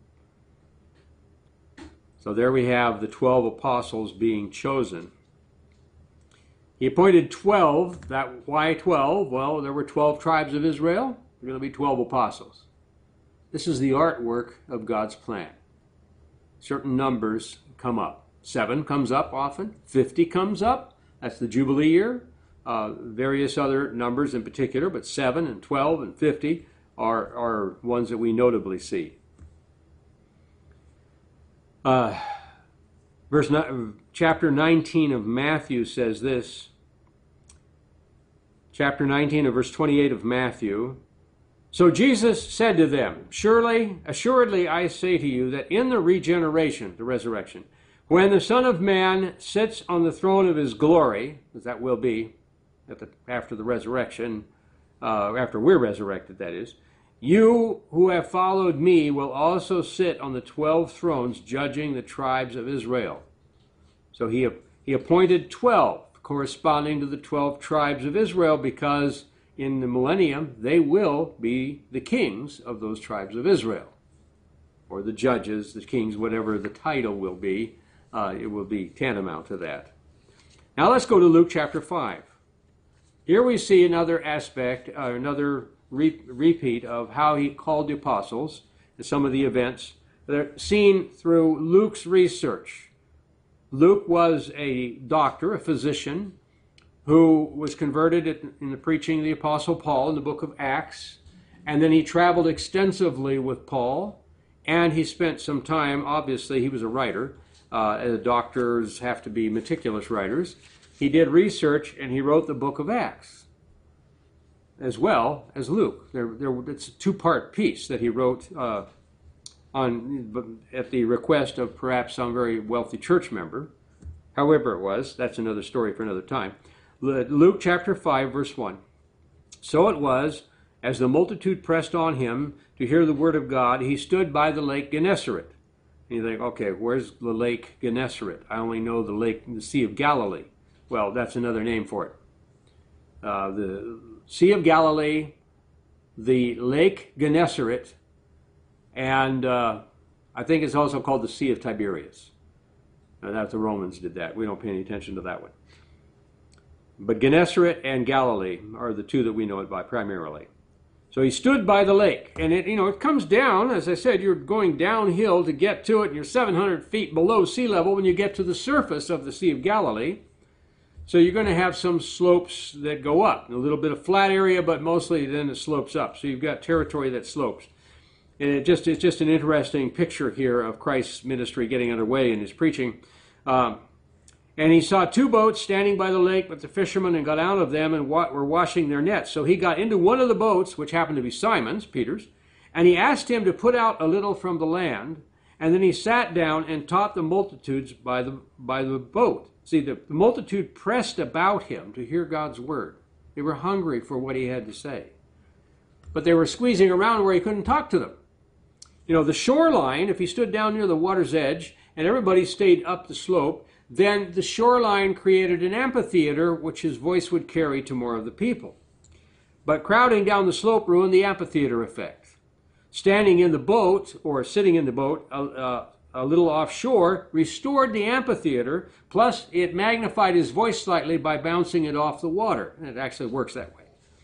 So there we have the 12 apostles being chosen. He appointed 12. Why 12? Well, there were 12 tribes of Israel. There are going to be 12 apostles. This is the artwork of God's plan. Certain numbers come up. 7 comes up often. 50 comes up. That's the Jubilee year. Various other numbers in particular, but 7 and 12 and 50 are ones that we notably see. Chapter 19 of Matthew says this. Chapter 19 of verse 28 of Matthew. So Jesus said to them, assuredly I say to you that in the regeneration, the resurrection, when the Son of Man sits on the throne of his glory, as that will be after the resurrection, after we're resurrected, that is, you who have followed me will also sit on the 12 thrones judging the tribes of Israel. So he appointed 12, corresponding to the 12 tribes of Israel, because in the millennium they will be the kings of those tribes of Israel, or the judges, the kings, whatever the title will be. It will be tantamount to that. Now let's go to Luke chapter 5. Here we see another aspect, another repeat of how he called the apostles and some of the events that are seen through Luke's research. Luke was a doctor, a physician, who was converted in the preaching of the Apostle Paul in the book of Acts, and then he traveled extensively with Paul, and he spent some time, obviously he was a writer, as doctors have to be meticulous writers. He did research, and he wrote the book of Acts, as well as Luke. It's a two-part piece that he wrote at the request of perhaps some very wealthy church member. However it was, that's another story for another time. Luke chapter 5, verse 1. So it was, as the multitude pressed on him to hear the word of God, he stood by the lake Gennesaret. And you think, okay, where's the lake Gennesaret? I only know the Sea of Galilee. Well, that's another name for it. The Sea of Galilee, the Lake Gennesaret, and I think it's also called the Sea of Tiberias. Now, that the Romans did that. We don't pay any attention to that one. But Gennesaret and Galilee are the two that we know it by primarily. So he stood by the lake, and it comes down. As I said, you're going downhill to get to it, and you're 700 feet below sea level when you get to the surface of the Sea of Galilee. So you're going to have some slopes that go up, a little bit of flat area, but mostly then it slopes up. So you've got territory that slopes. And it's just an interesting picture here of Christ's ministry getting underway in his preaching. And he saw 2 boats standing by the lake with the fishermen, and got out of them and were washing their nets. So he got into one of the boats, which happened to be Simon's, Peter's, and he asked him to put out a little from the land, and then he sat down and taught the multitudes by the boat. See, the multitude pressed about him to hear God's word. They were hungry for what he had to say. But they were squeezing around where he couldn't talk to them. The shoreline, if he stood down near the water's edge and everybody stayed up the slope, then the shoreline created an amphitheater which his voice would carry to more of the people. But crowding down the slope ruined the amphitheater effect. Standing in the boat, or sitting in the boat, a little offshore, restored the amphitheater, plus it magnified his voice slightly by bouncing it off the water. And it actually works that way.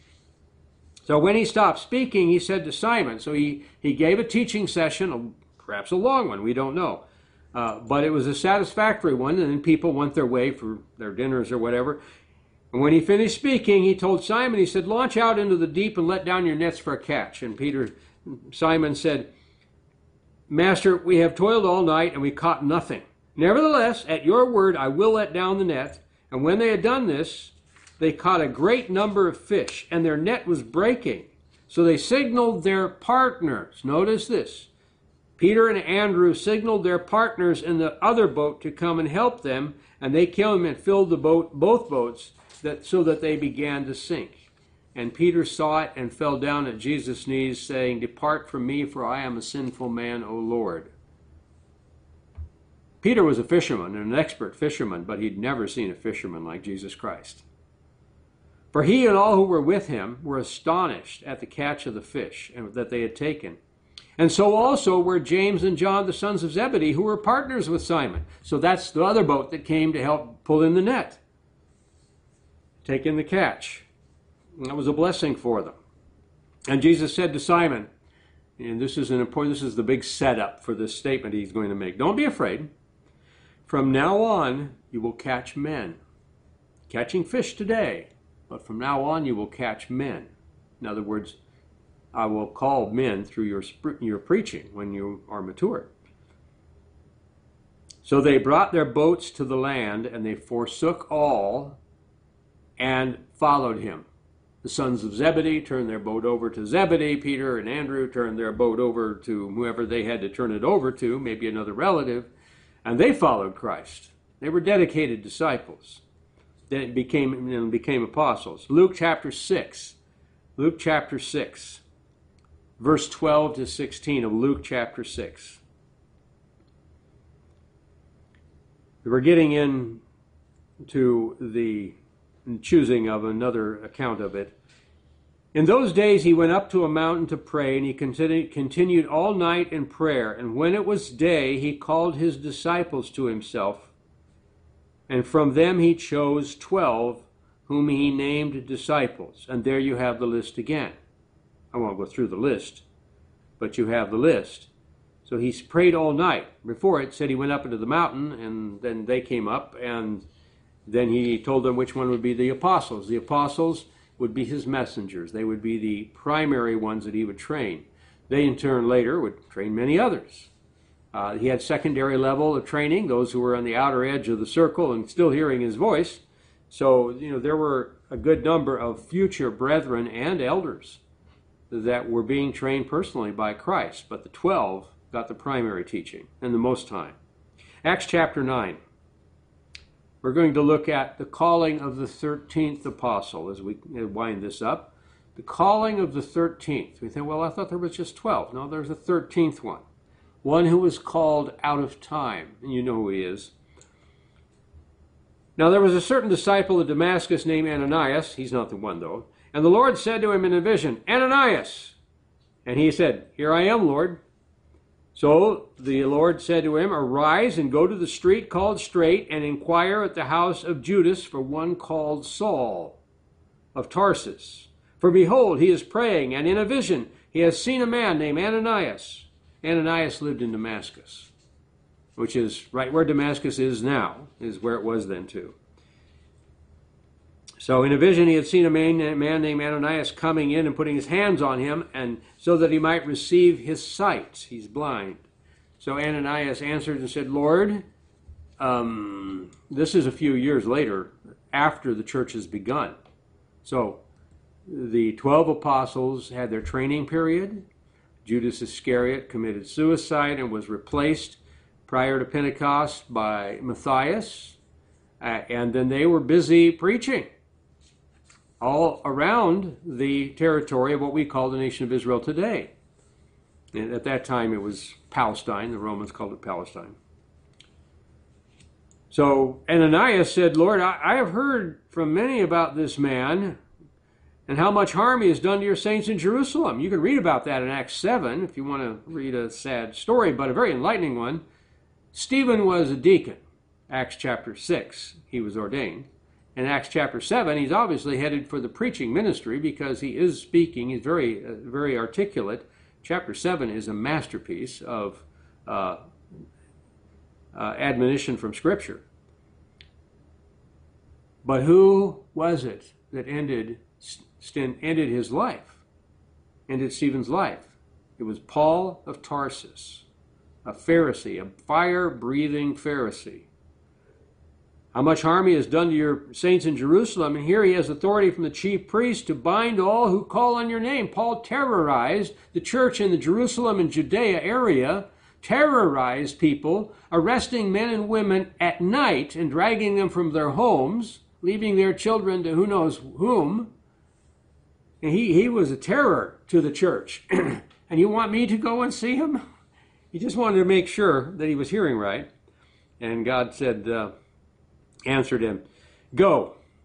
So when he stopped speaking, he said to Simon, so he gave a teaching session, perhaps a long one, we don't know. But it was a satisfactory one, and then people went their way for their dinners or whatever. And when he finished speaking, he told Simon, he said, launch out into the deep and let down your nets for a catch. And Simon said, Master, we have toiled all night and we caught nothing. Nevertheless, at your word, I will let down the net. And when they had done this, they caught a great number of fish, and their net was breaking. So they signaled their partners. Notice this. Peter and Andrew signaled their partners in the other boat to come and help them, and they came and filled both boats so that they began to sink. And Peter saw it and fell down at Jesus' knees, saying, Depart from me, for I am a sinful man, O Lord. Peter was a fisherman, an expert fisherman, but he'd never seen a fisherman like Jesus Christ. For he and all who were with him were astonished at the catch of the fish that they had taken. And so also were James and John, the sons of Zebedee, who were partners with Simon. So that's the other boat that came to help pull in the net, take in the catch. And that was a blessing for them. And Jesus said to Simon, and this is the big setup for this statement he's going to make. Don't be afraid. From now on, you will catch men. Catching fish today, but from now on you will catch men. In other words, I will call men through your preaching when you are mature. So they brought their boats to the land, and they forsook all and followed him. The sons of Zebedee turned their boat over to Zebedee. Peter and Andrew turned their boat over to whoever they had to turn it over to, maybe another relative, and they followed Christ. They were dedicated disciples. They became apostles. Luke chapter 6. Luke chapter 6. Verse 12 to 16 of Luke chapter 6. We're getting into the choosing of another account of it. In those days he went up to a mountain to pray, and he continued all night in prayer. And when it was day, he called his disciples to himself, and from them he chose 12, whom he named disciples. And there you have the list again. I won't go through the list, but you have the list. So he prayed all night. Before it said he went up into the mountain, and then they came up, and then he told them which one would be the apostles. The apostles would be his messengers. They would be the primary ones that he would train. They, in turn, later would train many others. He had secondary level of training, those who were on the outer edge of the circle and still hearing his voice. So, there were a good number of future brethren and elders that were being trained personally by Christ. But the 12 got the primary teaching and the most time. Acts chapter 9. We're going to look at the calling of the 13th apostle as we wind this up. The calling of the 13th. We think, well, I thought there was just 12. No, there's a 13th one. One who was called out of time. And you know who he is. Now there was a certain disciple of Damascus named Ananias. He's not the one, though. And the Lord said to him in a vision, Ananias! And he said, Here I am, Lord. So the Lord said to him, Arise and go to the street called Straight, and inquire at the house of Judas for one called Saul of Tarsus. For behold, he is praying, and in a vision he has seen a man named Ananias. Ananias lived in Damascus, which is right where Damascus is now, is where it was then too. So in a vision he had seen a man named Ananias coming in and putting his hands on him, and so that he might receive his sight. He's blind. So Ananias answered and said, Lord, this is a few years later, after the church has begun. So the 12 apostles had their training period. Judas Iscariot committed suicide and was replaced prior to Pentecost by Matthias. And then they were busy preaching all around the territory of what we call the nation of Israel today. And at that time it was Palestine. The Romans called it Palestine. So Ananias said, Lord, I have heard from many about this man and how much harm he has done to your saints in Jerusalem. You can read about that in Acts 7 if you want to read a sad story, but a very enlightening one. Stephen was a deacon. Acts chapter 6, he was ordained. In Acts chapter 7, he's obviously headed for the preaching ministry because he is speaking. He's very, very articulate. Chapter 7 is a masterpiece of admonition from Scripture. But who was it that ended his life, ended Stephen's life? It was Paul of Tarsus, a Pharisee, a fire-breathing Pharisee. How much harm he has done to your saints in Jerusalem, and here he has authority from the chief priests to bind all who call on your name. Paul terrorized the church in the Jerusalem and Judea area, terrorized people, arresting men and women at night and dragging them from their homes, leaving their children to who knows whom. And he was a terror to the church. And you want me to go and see him? He just wanted to make sure that he was hearing right. And God said, answered him, Go,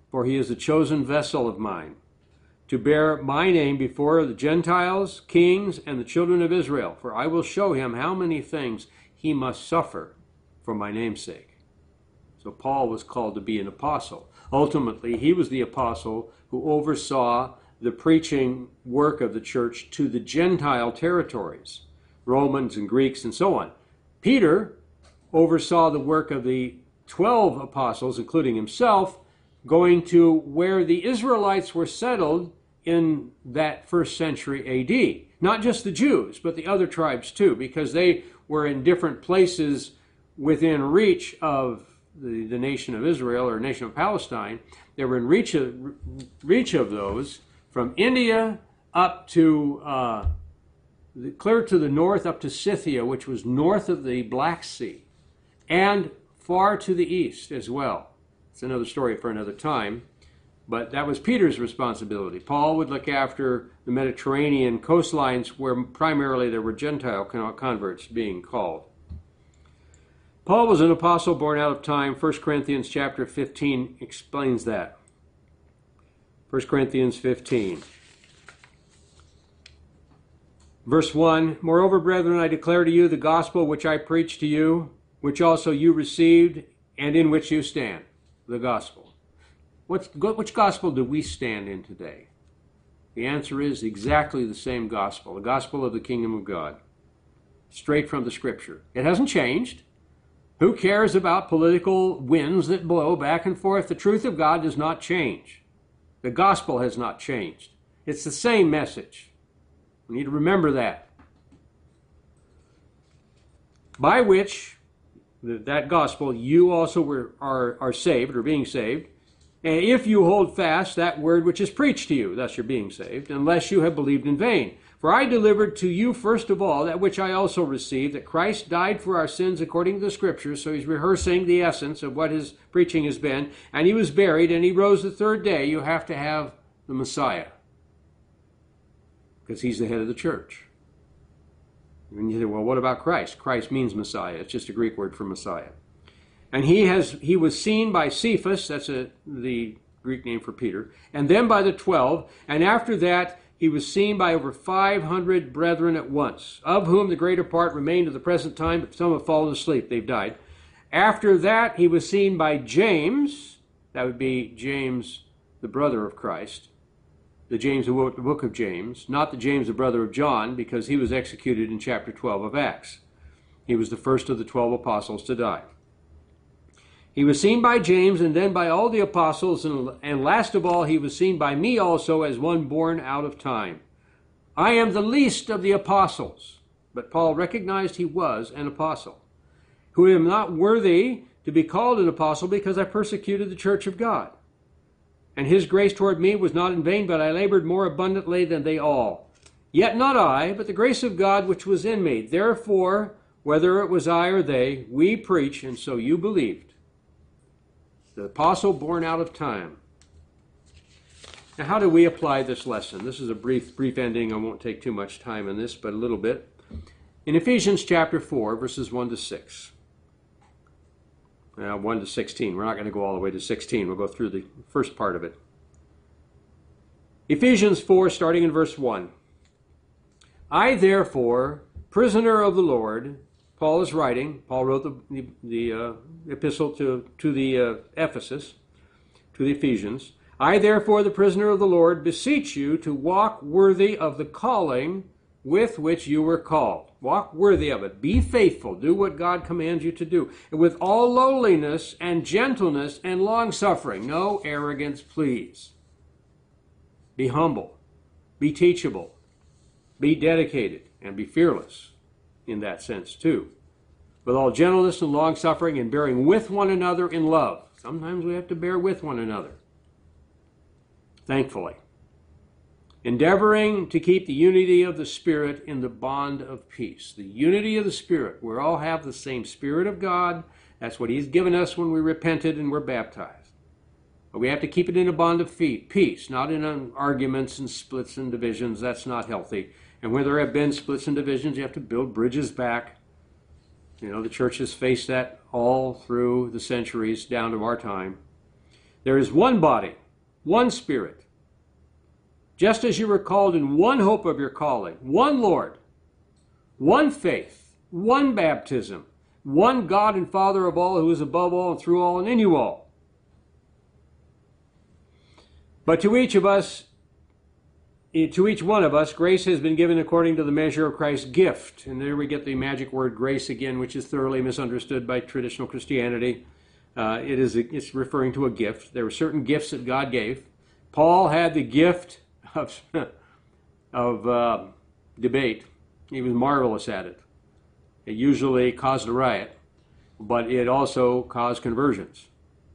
for he is a chosen vessel of mine, to bear my name before the Gentiles, kings, and the children of Israel. For I will show him how many things he must suffer for my name's sake. So Paul was called to be an apostle. Ultimately, he was the apostle who oversaw the preaching work of the church to the Gentile territories, Romans and Greeks and so on. Peter oversaw the work of the 12 apostles, including himself, going to where the Israelites were settled in that first century AD. Not just the Jews, but the other tribes too, because they were in different places within reach of the nation of Israel or nation of Palestine. They were in reach of those from India up to clear to the north up to Scythia, which was north of the Black Sea, and far to the east as well. It's another story for another time, but that was Peter's responsibility. Paul would look after the Mediterranean coastlines where primarily there were Gentile converts being called. Paul was an apostle born out of time. 1 Corinthians chapter 15 explains that. 1 Corinthians 15. Verse 1, Moreover, brethren, I declare to you the gospel which I preached to you, which also you received, and in which you stand. The gospel. Which gospel do we stand in today? The answer is exactly the same gospel, the gospel of the kingdom of God, straight from the scripture. It hasn't changed. Who cares about political winds that blow back and forth? The truth of God does not change. The gospel has not changed. It's the same message. We need to remember that. By which, that gospel, you also are saved, or being saved, and if you hold fast that word which is preached to you, thus you're being saved, unless you have believed in vain. For I delivered to you first of all that which I also received, that Christ died for our sins according to the Scriptures. So he's rehearsing the essence of what his preaching has been. And he was buried, and he rose the third day. You have to have the Messiah, because he's the head of the church. And you say, well, what about Christ? Christ means Messiah. It's just a Greek word for Messiah. And he was seen by Cephas, that's the Greek name for Peter, and then by the 12, and after that he was seen by over 500 brethren at once, of whom the greater part remain to the present time, but some have fallen asleep, they've died. After that he was seen by James, that would be James, the brother of Christ, the James who wrote the book of James, not the James, the brother of John, because he was executed in chapter 12 of Acts. He was the first of the 12 apostles to die. He was seen by James, and then by all the apostles, and last of all, he was seen by me also as one born out of time. I am the least of the apostles, but Paul recognized he was an apostle, who am not worthy to be called an apostle because I persecuted the church of God. And his grace toward me was not in vain, but I labored more abundantly than they all. Yet not I, but the grace of God which was in me. Therefore, whether it was I or they, we preach, and so you believed. The apostle born out of time. Now, how do we apply this lesson? This is a brief ending. I won't take too much time on this, but a little bit. In Ephesians chapter 4, verses 1 to 6. 1 to 16. We're not going to go all the way to 16. We'll go through the first part of it. Ephesians 4, starting in verse 1. I, therefore, prisoner of the Lord, Paul is writing. Paul wrote the epistle to the Ephesus, to the Ephesians. I, therefore, the prisoner of the Lord, beseech you to walk worthy of the calling with which you were called. Walk worthy of it. Be faithful. Do what God commands you to do. And with all lowliness and gentleness and long-suffering. No arrogance, please. Be humble. Be teachable. Be dedicated. And be fearless in that sense too. With all gentleness and long-suffering, and bearing with one another in love. Sometimes we have to bear with one another. Thankfully. Endeavoring to keep the unity of the Spirit in the bond of peace. The unity of the Spirit. We all have the same Spirit of God. That's what He's given us when we repented and were baptized. But we have to keep it in a bond of peace, not in arguments and splits and divisions. That's not healthy. And where there have been splits and divisions, you have to build bridges back. You know, the church has faced that all through the centuries down to our time. There is one body, one Spirit. Just as you were called in one hope of your calling, one Lord, one faith, one baptism, one God and Father of all, who is above all and through all and in you all. But to each one of us, grace has been given according to the measure of Christ's gift. And there we get the magic word grace again, which is thoroughly misunderstood by traditional Christianity. It's referring to a gift. There were certain gifts that God gave. Paul had the gift of debate. He was marvelous at it. It usually caused a riot, but it also caused conversions.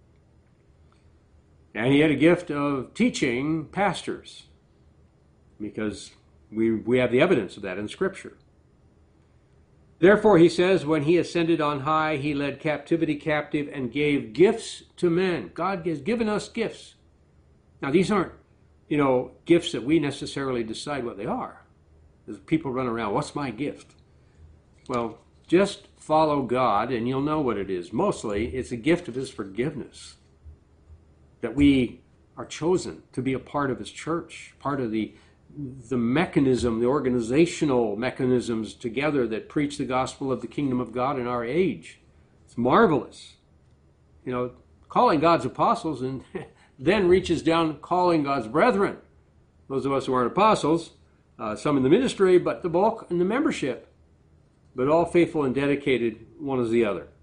And he had a gift of teaching pastors, because we have the evidence of that in Scripture. Therefore, he says, when he ascended on high, he led captivity captive and gave gifts to men. God has given us gifts. Now, these aren't, gifts that we necessarily decide what they are. There's people run around, what's my gift? Well, just follow God and you'll know what it is. Mostly, it's a gift of his forgiveness. That we are chosen to be a part of his church, part of the mechanism, the organizational mechanisms together that preach the gospel of the kingdom of God in our age. It's marvelous. Calling God's apostles and then reaches down calling God's brethren. Those of us who aren't apostles, some in the ministry, but the bulk in the membership. But all faithful and dedicated, one as the other.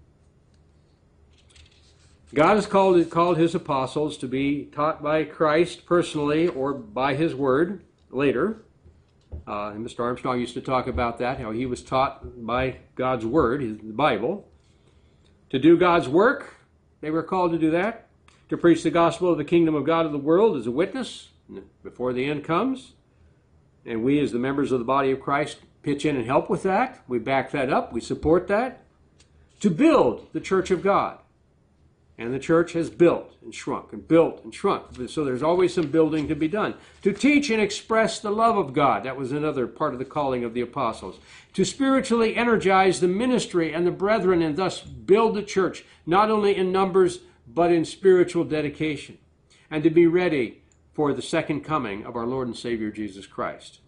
God has called his apostles to be taught by Christ personally or by his word later. And Mr. Armstrong used to talk about that, how he was taught by God's word, the Bible. To do God's work, they were called to do that. To preach the gospel of the kingdom of God to the world as a witness before the end comes. And we as the members of the body of Christ pitch in and help with that. We back that up. We support that. To build the church of God. And the church has built and shrunk and built and shrunk. So there's always some building to be done. To teach and express the love of God. That was another part of the calling of the apostles. To spiritually energize the ministry and the brethren and thus build the church, not only in numbers, but in spiritual dedication. And to be ready for the second coming of our Lord and Savior Jesus Christ.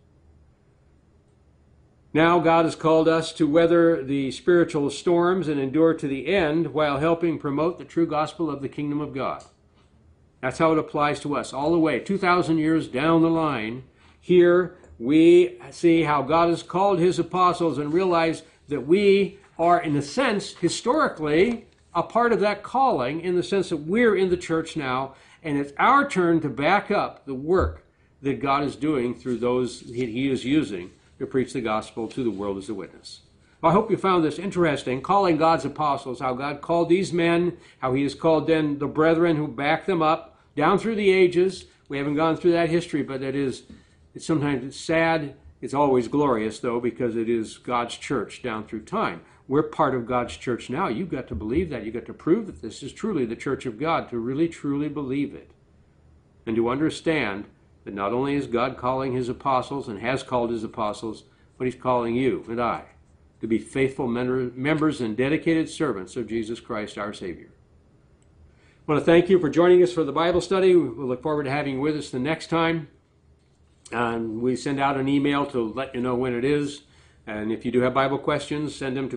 Now God has called us to weather the spiritual storms and endure to the end while helping promote the true gospel of the kingdom of God. That's how it applies to us all the way, 2,000 years down the line. Here we see how God has called his apostles and realize that we are, in a sense, historically, a part of that calling in the sense that we're in the church now, and it's our turn to back up the work that God is doing through those he is using to preach the gospel to the world as a witness. Well, I hope you found this interesting, calling God's apostles, how God called these men, how he has called then the brethren who back them up down through the ages. We haven't gone through that history, but it's sometimes sad. It's always glorious, though, because it is God's church down through time. We're part of God's church now. You've got to believe that. You've got to prove that this is truly the church of God, to really, truly believe it. And to understand that not only is God calling his apostles and has called his apostles, but he's calling you and I to be faithful members and dedicated servants of Jesus Christ, our Savior. I want to thank you for joining us for the Bible study. We'll look forward to having you with us the next time. And we send out an email to let you know when it is. And if you do have Bible questions, send them to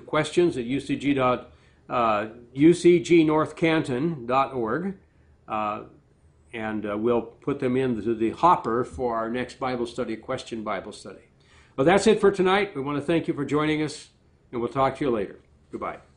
questions@ucgnorthcanton.org. And we'll put them into the hopper for our next Bible study, Question Bible Study. Well, that's it for tonight. We want to thank you for joining us, and we'll talk to you later. Goodbye.